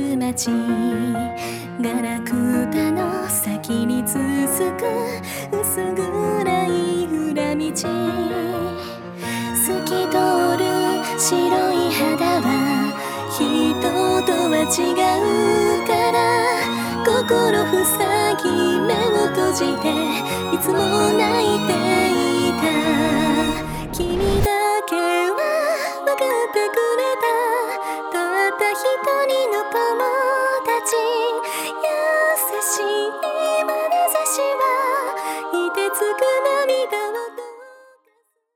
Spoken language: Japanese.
る街、ガラクタの先に続く薄暗い裏道、透き通る白い肌は人とは違うから、心塞ぎ目を閉じていつも泣いていた。君だけは分かってくれた、たった一人の友